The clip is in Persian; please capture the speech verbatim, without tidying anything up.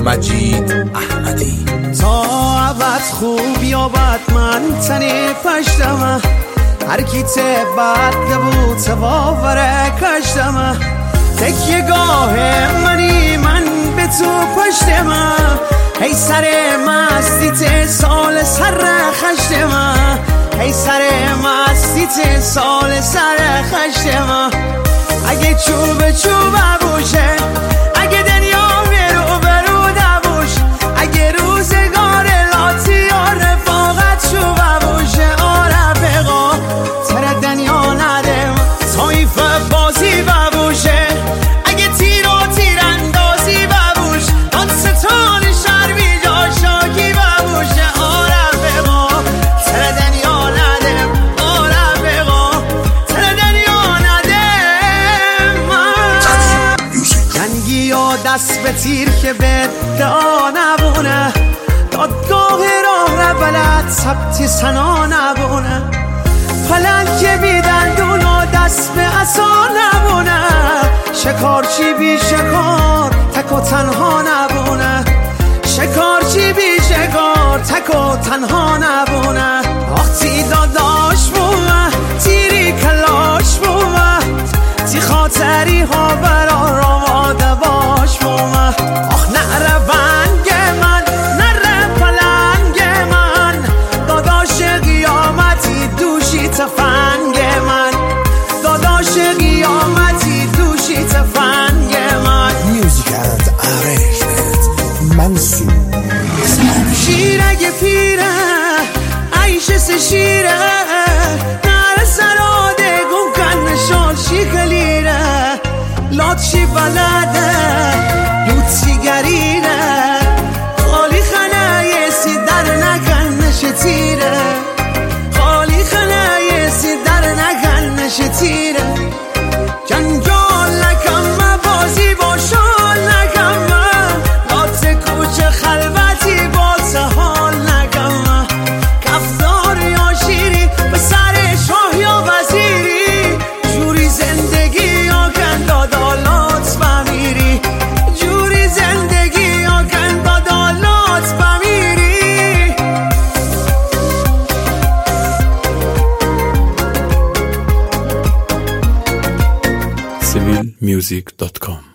مجید احمدی. تا ابد خوب یا بد من تنی پشتمه، هر کی ته بد بود تواوره کشتمه، تکیه گاه منی من به تو پشتمه، هی سر مستی ته سال سر خشتمه، هی سر مستی ته سال سر خشتمه. اگه چوب چوب بوشه، اگه دنیا برو برو دبوش، اگه روزگار لاتی و رفاقت چوب بوشه، آره بقا تر دنیا نده تایف بازی ببوشه، اگه تیر و تیر اندازی ببوش، آن ستان شربی جا شاکی ببوشه، آره بقا تر دنیا نده، آره بقا تر دنیا نده. جنگی یا دست به تیر که به دا نبونه، دادگاه راه رو بلد ثبتی سنا نبونه، پلنگ که بی دندون و دست به عصا نبونه، شکارچی بی شکار تک و تنها نبونه، شکارچی بی شکار تک و تنها نبونه. وقتی داداش بومه تیری کلاش بومه، تی خاطری ها برا رواده باش بومه، آخ نره ونگ من نره پلنگ من، داداش قیامتی دوشی تفنگ من، داداش قیامتی دوشی تفنگ من. Music and arrangement منصور. شیرگ پیره عیشس شیره، نره سراده گم کن نشال شی کلیره، لات شی بلده لوتی گریره، خالی خنه یسی در نکن نشه تیره، خالی خنه یسی در نکن نشه تیره. جنجال نکم بازی باشال نکم، لات کوچه خلوتی باز حال نکم، کفتار یا شیری به سر شاه یا وزیری، جوری زندگی یا گندادالات بمیری، جوری زندگی یا گندادالات بمیری. سیویل میوزیک دات کام